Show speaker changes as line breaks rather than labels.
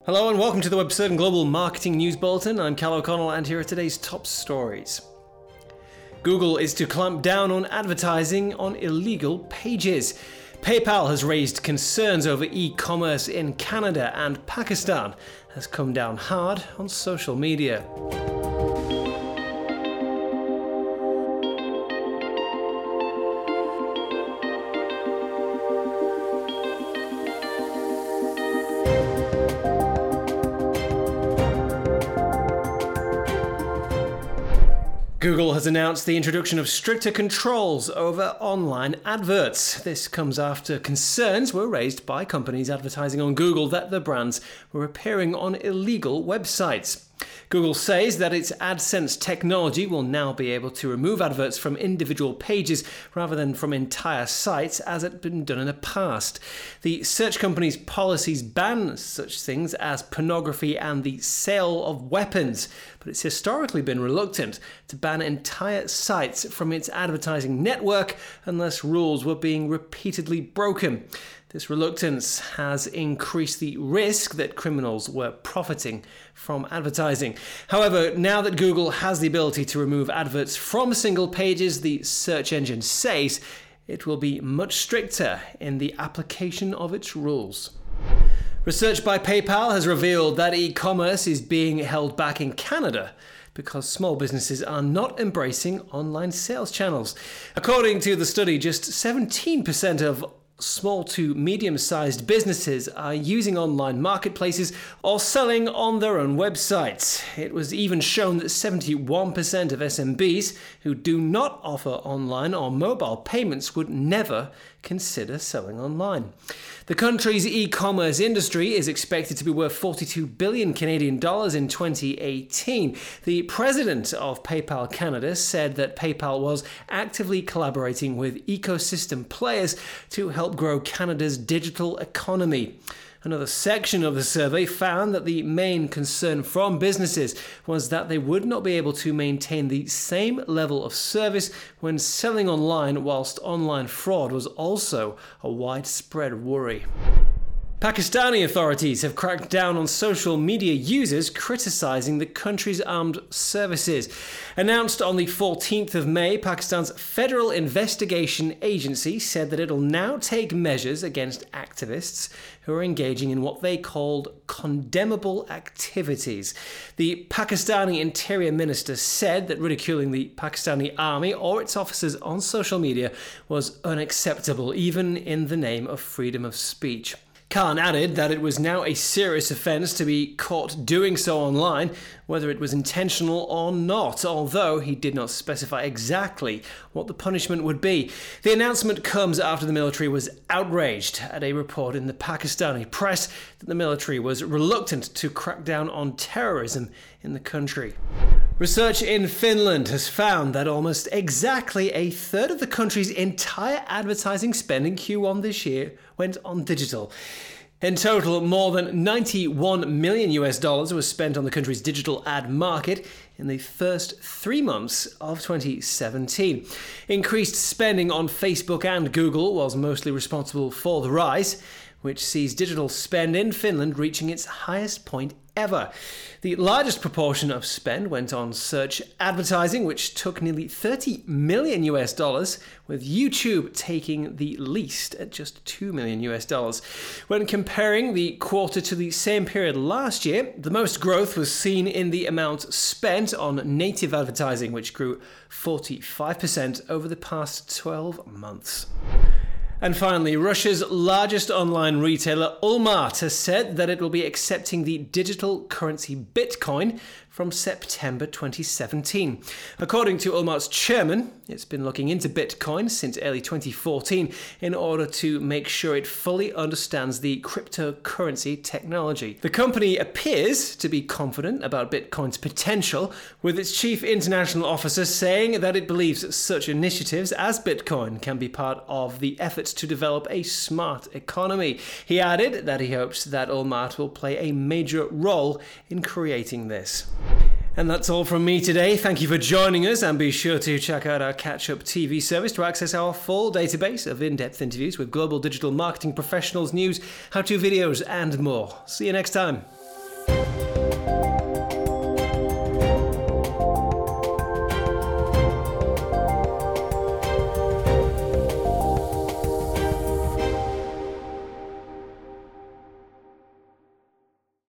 Hello and welcome to the Webcertain Global Marketing News Bulletin. I'm Cal O'Connell and here are today's top stories. Google is to clamp down on advertising on illegal pages. PayPal has raised concerns over e-commerce in Canada, and Pakistan has come down hard on social media. Google has announced the introduction of stricter controls over online adverts. This comes after concerns were raised by companies advertising on Google that the brands were appearing on illegal websites. Google says that its AdSense technology will now be able to remove adverts from individual pages rather than from entire sites as had been done in the past. The search company's policies ban such things as pornography and the sale of weapons, but it's historically been reluctant to ban entire sites from its advertising network unless rules were being repeatedly broken. This reluctance has increased the risk that criminals were profiting from advertising. However, now that Google has the ability to remove adverts from single pages, the search engine says it will be much stricter in the application of its rules. Research by PayPal has revealed that e-commerce is being held back in Canada because small businesses are not embracing online sales channels. According to the study, just 17% of small to medium-sized businesses are using online marketplaces or selling on their own websites. It was even shown that 71% of SMBs who do not offer online or mobile payments would never consider selling online. The country's e-commerce industry is expected to be worth 42 billion Canadian dollars in 2018. The president of PayPal Canada said that PayPal was actively collaborating with ecosystem players to help grow Canada's digital economy. Another section of the survey found that the main concern from businesses was that they would not be able to maintain the same level of service when selling online, whilst online fraud was also a widespread worry. Pakistani authorities have cracked down on social media users criticizing the country's armed services. Announced on the 14th of May, Pakistan's Federal Investigation Agency said that it'll now take measures against activists who are engaging in what they called condemnable activities. The Pakistani Interior Minister said that ridiculing the Pakistani army or its officers on social media was unacceptable, even in the name of freedom of speech. Khan added that it was now a serious offence to be caught doing so online, whether it was intentional or not, although he did not specify exactly what the punishment would be. The announcement comes after the military was outraged at a report in the Pakistani press that the military was reluctant to crack down on terrorism in the country. Research in Finland has found that almost exactly a third of the country's entire advertising spend in Q1 this year went on digital. In total, more than $91 million was spent on the country's digital ad market in the first 3 months of 2017. Increased spending on Facebook and Google was mostly responsible for the rise, which sees digital spend in Finland reaching its highest point ever. The largest proportion of spend went on search advertising, which took nearly $30 million, with YouTube taking the least at just $2 million. When comparing the quarter to the same period last year, the most growth was seen in the amount spent on native advertising, which grew 45% over the past 12 months. And finally, Russia's largest online retailer, Walmart, has said that it will be accepting the digital currency Bitcoin from September 2017. According to Walmart's chairman, it's been looking into Bitcoin since early 2014 in order to make sure it fully understands the cryptocurrency technology. The company appears to be confident about Bitcoin's potential, with its chief international officer saying that it believes such initiatives as Bitcoin can be part of the efforts to develop a smart economy. He added that he hopes that Walmart will play a major role in creating this. And that's all from me today. Thank you for joining us, and be sure to check out our Catch-Up TV service to access our full database of in-depth interviews with global digital marketing professionals, news, how-to videos, and more. See you next time.